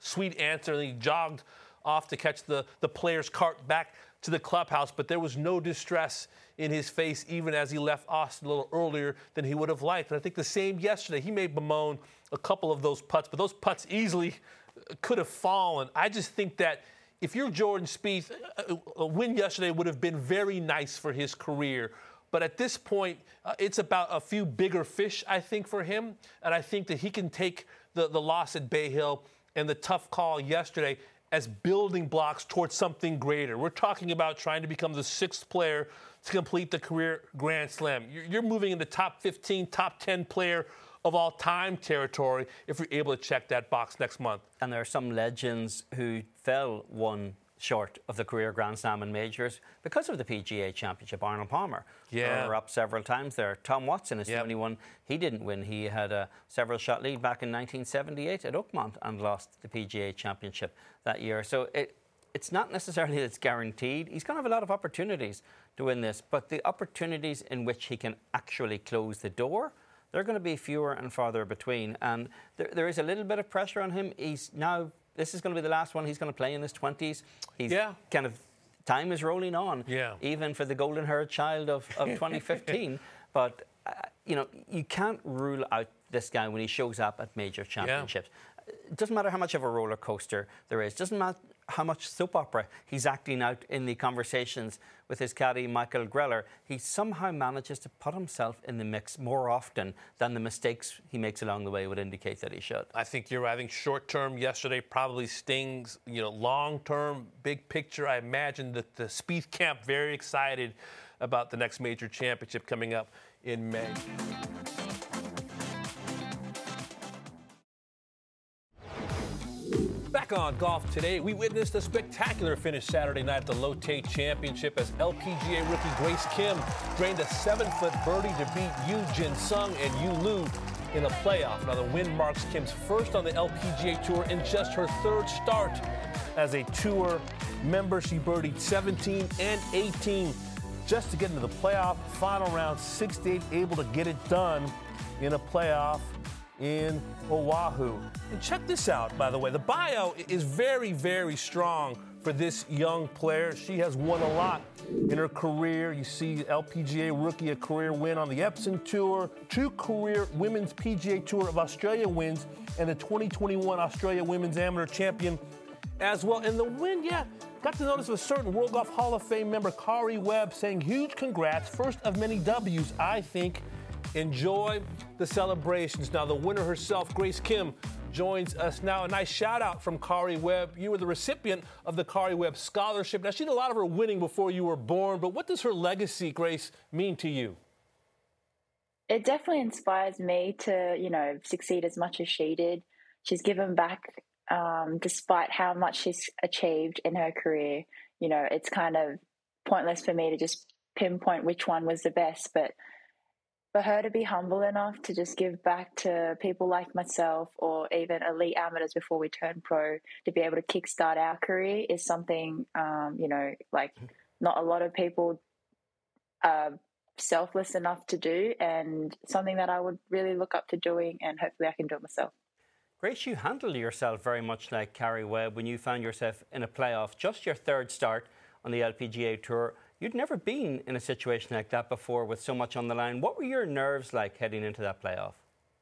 sweet answer, and he jogged off to catch the player's cart back to the clubhouse. But there was no distress in his face, even as he left Austin a little earlier than he would have liked. And I think the same yesterday. He may bemoan a couple of those putts, but those putts easily could have fallen. I just think that if you're Jordan Spieth, a win yesterday would have been very nice for his career. But at this point, it's about a few bigger fish, I think, for him. And I think that he can take the loss at Bay Hill and the tough call yesterday as building blocks towards something greater. We're talking about trying to become the 6th player to complete the career Grand Slam. You're moving into top 15, top 10 player of all time territory if you're able to check that box next month. And there are some legends who fell one short of the career Grand Slam and majors because of the PGA Championship. Arnold Palmer, runner-up several times there. Tom Watson is the only one. He didn't win. He had a several-shot lead back in 1978 at Oakmont and lost the PGA Championship that year. So it's not necessarily that it's guaranteed. He's going to have a lot of opportunities to win this, but the opportunities in which he can actually close the door, they're going to be fewer and farther between. And there is a little bit of pressure on him. This is going to be the last one he's going to play in his 20s. Time is rolling on, even for the golden-haired child of 2015. But, you can't rule out this guy when he shows up at major championships. It doesn't matter how much of a roller coaster there is. It doesn't matter how much soap opera he's acting out in the conversations with his caddy, Michael Greller. He somehow manages to put himself in the mix more often than the mistakes he makes along the way would indicate that he should. I think you're right. I think short-term yesterday probably stings. Long-term, big picture, I imagine that the Spieth camp very excited about the next major championship coming up in May. Back on Golf Today, we witnessed a spectacular finish Saturday night at the Lotte Championship as LPGA rookie Grace Kim drained a 7-foot birdie to beat Yu Jin Sung and Yu Lu in a playoff. Now the win marks Kim's first on the LPGA Tour in just her 3rd start as a Tour member. She birdied 17 and 18 just to get into the playoff. Final round, 6-8, able to get it done in a playoff in Oahu. And check this out, by the way. The bio is very, very strong for this young player. She has won a lot in her career. You see LPGA rookie, a career win on the Epson Tour, 2 career Women's PGA Tour of Australia wins, and the 2021 Australia Women's Amateur Champion as well. And the win, got to notice a certain World Golf Hall of Fame member, Kari Webb, saying huge congrats, first of many W's, I think. Enjoy the celebrations. Now, the winner herself, Grace Kim, joins us now. A nice shout-out from Kari Webb. You were the recipient of the Kari Webb Scholarship. Now, she did a lot of her winning before you were born, but what does her legacy, Grace, mean to you? It definitely inspires me to, succeed as much as she did. She's given back despite how much she's achieved in her career. It's kind of pointless for me to just pinpoint which one was the best, but for her to be humble enough to just give back to people like myself or even elite amateurs before we turn pro, to be able to kickstart our career is something, not a lot of people are selfless enough to do, and something that I would really look up to doing, and hopefully I can do it myself. Grace, you handled yourself very much like Kari Webb when you found yourself in a playoff, just your 3rd start on the LPGA Tour. You'd never been in a situation like that before with so much on the line. What were your nerves like heading into that playoff?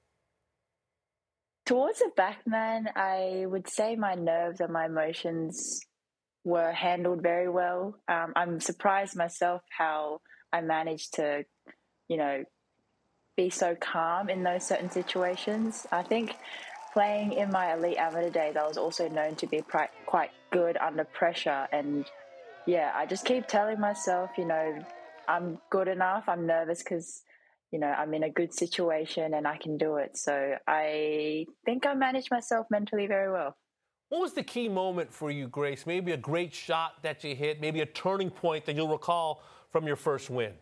Towards the back, man, I would say my nerves and my emotions were handled very well. I'm surprised myself how I managed to, be so calm in those certain situations. I think playing in my elite amateur days, I was also known to be quite good under pressure. And I just keep telling myself, I'm good enough. I'm nervous because, I'm in a good situation and I can do it. So I think I managed myself mentally very well. What was the key moment for you, Grace? Maybe a great shot that you hit, maybe a turning point that you'll recall from your first win?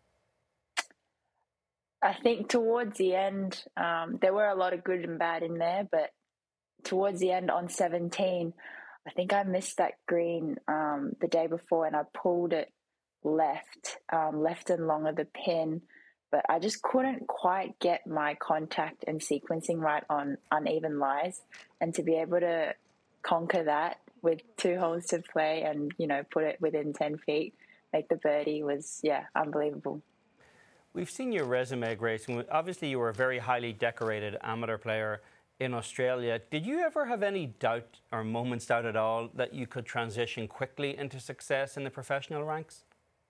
I think towards the end, there were a lot of good and bad in there, but towards the end on 17, I think I missed that green the day before, and I pulled it left and long of the pin, but I just couldn't quite get my contact and sequencing right on uneven lies. And to be able to conquer that with 2 holes to play and, put it within 10 feet, make the birdie was, unbelievable. We've seen your resume, Grace, and obviously you were a very highly decorated amateur player in Australia. Did you ever have any doubt or moments doubt at all that you could transition quickly into success in the professional ranks?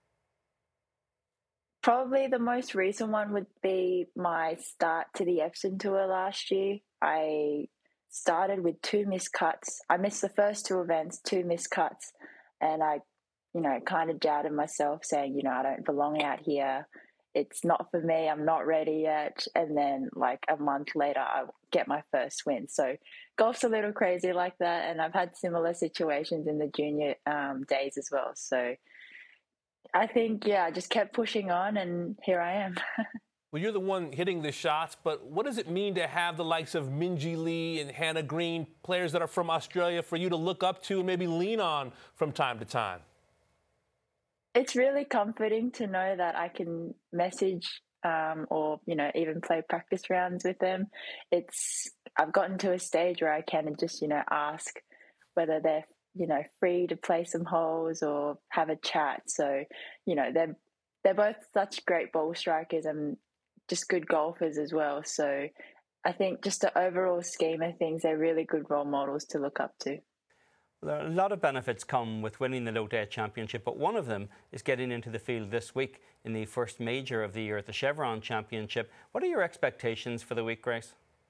Probably the most recent one would be my start to the Epsom Tour last year. I started with 2 missed cuts. I missed the first 2 events, 2 missed cuts, and I, kind of doubted myself, saying, I don't belong out here. It's not for me. I'm not ready yet. And then like a month later, I get my first win. So golf's a little crazy like that. And I've had similar situations in the junior days as well. So I think, I just kept pushing on and here I am. Well, you're the one hitting the shots, but what does it mean to have the likes of Minjee Lee and Hannah Green, players that are from Australia, for you to look up to and maybe lean on from time to time? It's really comforting to know that I can message or, even play practice rounds with them. I've gotten to a stage where I can just, ask whether they're, free to play some holes or have a chat. So, they're both such great ball strikers and just good golfers as well. So I think just the overall scheme of things, they're really good role models to look up to. A lot of benefits come with winning the Lotte Championship, but one of them is getting into the field this week in the first major of the year at the Chevron Championship. What are your expectations for the week, Grace?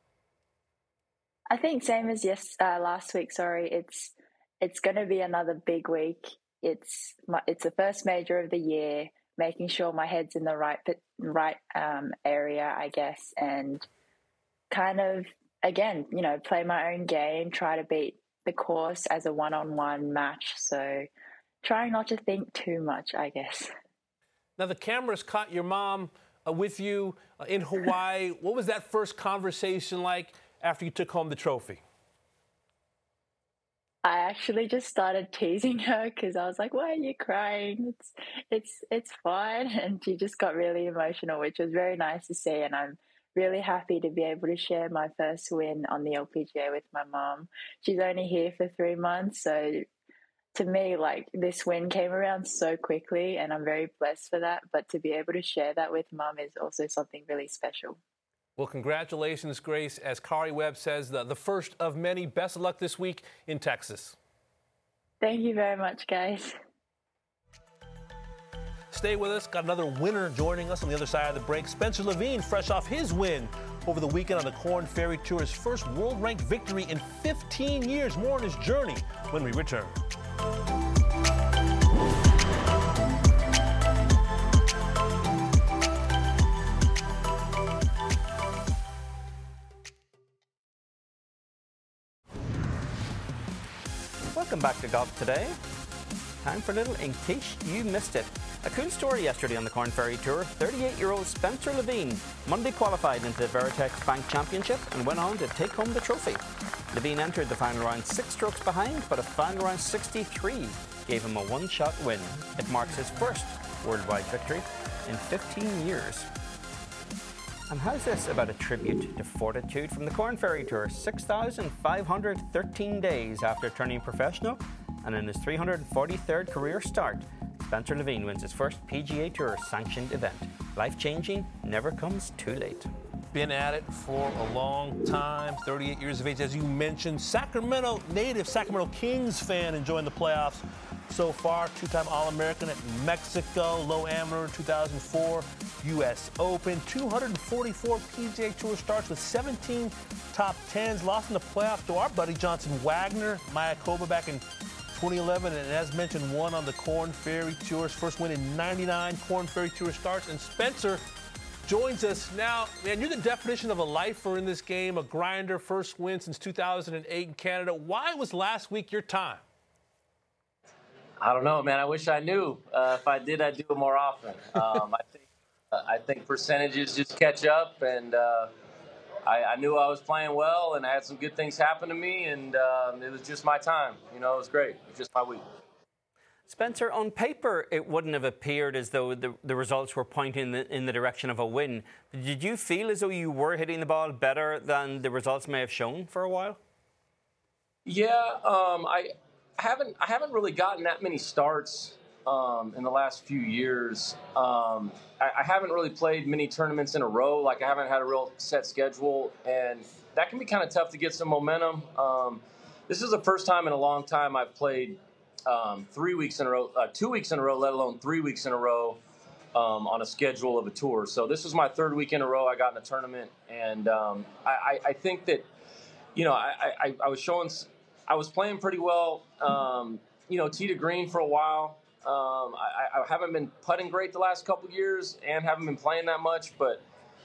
I think same as last week. It's going to be another big week. It's the first major of the year, making sure my head's in the right area, I guess, and kind of again, play my own game, try to beat the course as a one-on-one match. So trying not to think too much, I guess. Now, the cameras caught your mom with you in Hawaii. What was that first conversation like after you took home the trophy? I actually just started teasing her because I was like, "Why are you crying? It's fine." And she just got really emotional, which was very nice to see. And I'm really happy to be able to share my first win on the LPGA with my mom. She's only here for 3 months, so to me, like, this win came around so quickly, and I'm very blessed for that. But to be able to share that with mom is also something really special. Well, congratulations, Grace. As Kari Webb says, the first of many. Best of luck this week in Texas. Thank you very much, guys. Stay with us. Got another winner joining us on the other side of the break. Spencer Levine, fresh off his win over the weekend on the Korn Ferry Tour, his first world-ranked victory in 15 years. More on his journey when we return. Welcome back to Golf Today. Time for a little In Case You Missed It. A cool story yesterday on the Korn Ferry Tour. 38-year-old Spencer Levine Monday qualified into the Veritex Bank Championship and went on to take home the trophy. Levine entered the final round 6 strokes behind, but a final round 63 gave him a one-shot win. It marks his first worldwide victory in 15 years. And how's this about a tribute to fortitude from the Korn Ferry Tour? 6,513 days after turning professional and in his 343rd career start, Spencer Levine wins his first PGA Tour sanctioned event. Life-changing never comes too late. Been at it for a long time, 38 years of age. As you mentioned, Sacramento native, Sacramento Kings fan, enjoying the playoffs so far. 2-time All-American at Mexico, low amateur 2004, U.S. Open, 244 PGA Tour starts with 17 top 10s. Lost in the playoffs to our buddy Johnson Wagner, Mayakoba back in 2011, and as mentioned, won on the Korn Ferry Tour's first win in 99 Korn Ferry Tour starts. And Spencer joins us now. Man, you're the definition of a lifer in this game, a grinder, first win since 2008 in Canada. Why was last week your time? I don't know, man. I wish I knew. If I did, I'd do it more often. I think percentages just catch up, and I knew I was playing well, and I had some good things happen to me, and it was just my time. You know, it was great. It was just my week. Spencer, on paper, it wouldn't have appeared as though the results were pointing in the direction of a win. Did you feel as though you were hitting the ball better than the results may have shown for a while? Yeah, I haven't really gotten that many starts in the last few years. I haven't really played many tournaments in a row. Like, I haven't had a real set schedule, and that can be kind of tough to get some momentum. This is the first time in a long time I've played 3 weeks in a row, 2 weeks in a row, let alone 3 weeks in a row on a schedule of a tour. So this is my third week in a row I got in a tournament, and I think that, I was playing pretty well, tee to green for a while. I haven't been putting great the last couple of years and haven't been playing that much. But,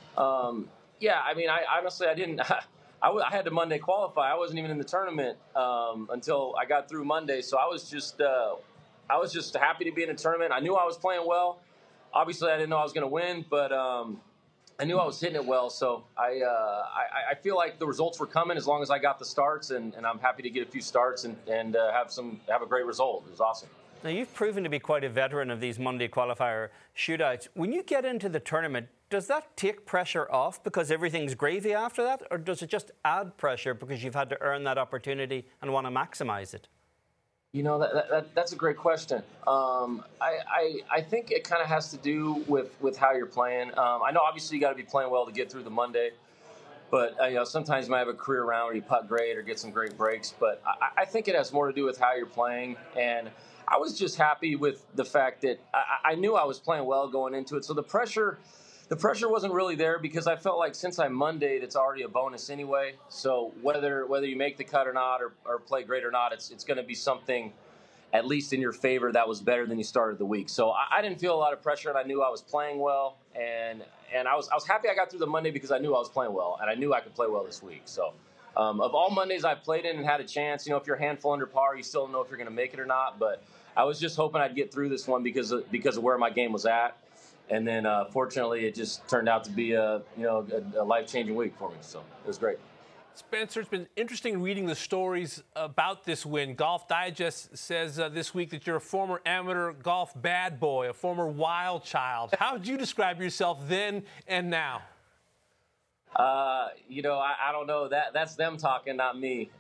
I honestly, I didn't – I had to Monday qualify. I wasn't even in the tournament until I got through Monday. So I was just happy to be in a tournament. I knew I was playing well. Obviously, I didn't know I was going to win, but I knew I was hitting it well, so I feel like the results were coming as long as I got the starts, and I'm happy to get a few starts and have a great result. It was awesome. Now, you've proven to be quite a veteran of these Monday qualifier shootouts. When you get into the tournament, does that take pressure off because everything's gravy after that, or does it just add pressure because you've had to earn that opportunity and want to maximize it? That's a great question. I think it kind of has to do with how you're playing. I know obviously you got to be playing well to get through the Monday, but sometimes you might have a career round where you putt great or get some great breaks. But I think it has more to do with how you're playing. And I was just happy with the fact that I knew I was playing well going into it. So the pressure wasn't really there because I felt like since I Mondayed, it's already a bonus anyway. So whether you make the cut or not or play great or not, it's going to be something at least in your favor that was better than you started the week. So I didn't feel a lot of pressure, and I knew I was playing well. And I was happy I got through the Monday because I knew I was playing well, and I knew I could play well this week. So of all Mondays I've played in and had a chance, if you're a handful under par, you still don't know if you're going to make it or not. But I was just hoping I'd get through this one because of where my game was at. And then, fortunately, it just turned out to be a life-changing week for me. So it was great. Spencer, it's been interesting reading the stories about this win. Golf Digest says this week that you're a former amateur golf bad boy, a former wild child. How would you describe yourself then and now? I don't know. That's them talking, not me.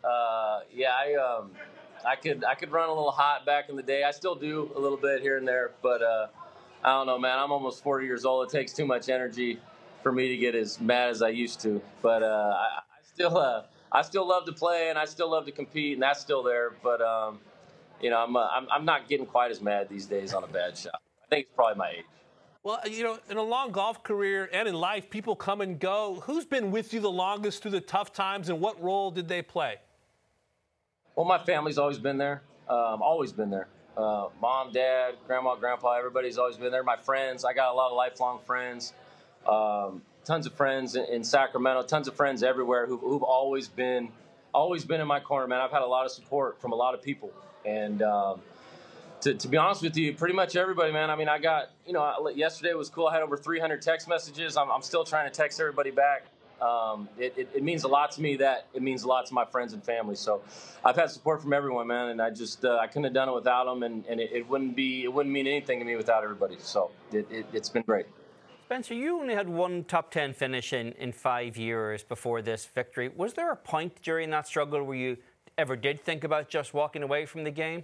I could run a little hot back in the day. I still do a little bit here and there, but I don't know, man. I'm almost 40 years old. It takes too much energy for me to get as mad as I used to. But I still love to play, and I still love to compete, and that's still there. But I'm not getting quite as mad these days on a bad shot. I think it's probably my age. Well, in a long golf career and in life, people come and go. Who's been with you the longest through the tough times, and what role did they play? Well, my family's always been there. Always been there. Mom, Dad, Grandma, Grandpa, everybody's always been there. My friends, I got a lot of lifelong friends. Tons of friends in Sacramento, tons of friends everywhere who've always been in my corner, man. I've had a lot of support from a lot of people. And to be honest with you, pretty much everybody, man. I mean, I got, yesterday was cool. I had over 300 text messages. I'm still trying to text everybody back. It means a lot to me that it means a lot to my friends and family. So I've had support from everyone, man, and I just I couldn't have done it without them, and it wouldn't mean anything to me without everybody. So it's been great. Spencer, you only had one top 10 finish in 5 years before this victory. Was there a point during that struggle where you ever did think about just walking away from the game?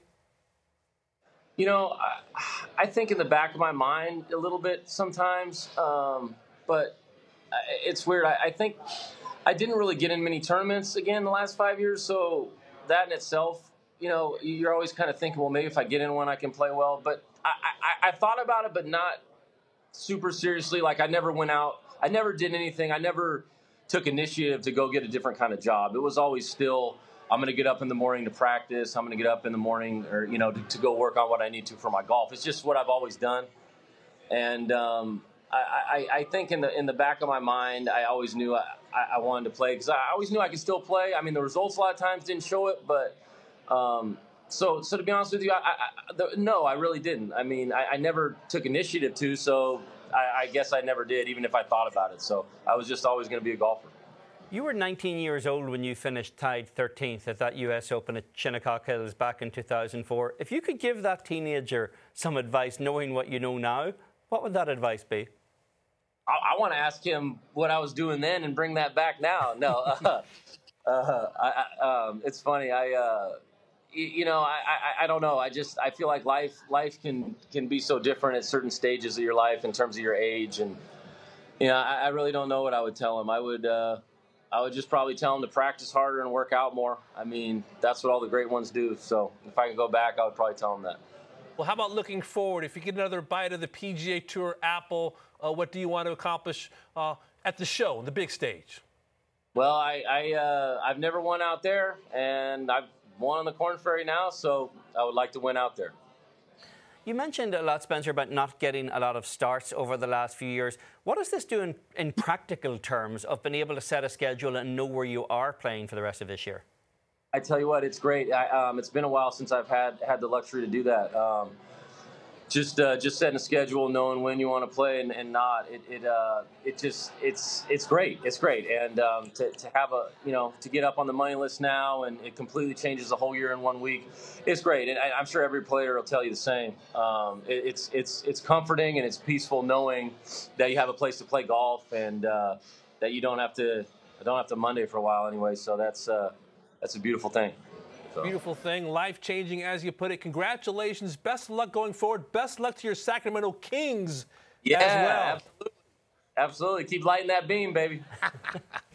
I think in the back of my mind a little bit sometimes, but it's weird. I think I didn't really get in many tournaments again the last 5 years, so that in itself, you're always kind of thinking, well, maybe if I get in one, I can play well. But I thought about it, but not super seriously. Like, I never went out. I never did anything. I never took initiative to go get a different kind of job. It was always still, I'm going to get up in the morning to practice. I'm going to get up in the morning or, to go work on what I need to for my golf. It's just what I've always done. And I think in the back of my mind, I always knew I wanted to play because I always knew I could still play. I mean, the results a lot of times didn't show it, but so to be honest with you, no, I really didn't. I mean, I never took initiative to, so I guess I never did, even if I thought about it. So I was just always going to be a golfer. You were 19 years old when you finished tied 13th at that US Open at Shinnecock Hills back in 2004. If you could give that teenager some advice, knowing what you know now, what would that advice be? I want to ask him what I was doing then and bring that back now. No, It's funny. I don't know. I feel like life can be so different at certain stages of your life in terms of your age, and I really don't know what I would tell him. I would just probably tell him to practice harder and work out more. I mean, that's what all the great ones do. So if I could go back, I would probably tell him that. Well, how about looking forward? If you get another bite of the PGA Tour apple, what do you want to accomplish at the show, the big stage? Well, I've never won out there, and I've won on the Korn Ferry now, so I would like to win out there. You mentioned a lot, Spencer, about not getting a lot of starts over the last few years. What does this do in practical terms of being able to set a schedule and know where you are playing for the rest of this year? I tell you what, it's great. It's been a while since I've had the luxury to do that. Just setting a schedule, knowing when you want to play and not. It's great. It's great, and to have to get up on the money list now, and it completely changes the whole year in 1 week. It's great, and I'm sure every player will tell you the same. It's comforting and it's peaceful knowing that you have a place to play golf and that you don't have to Monday for a while anyway. So that's a beautiful thing. Beautiful thing, life-changing, as you put it. Congratulations. Best of luck going forward. Best luck to your Sacramento Kings as well. Absolutely. Keep lighting that beam, baby.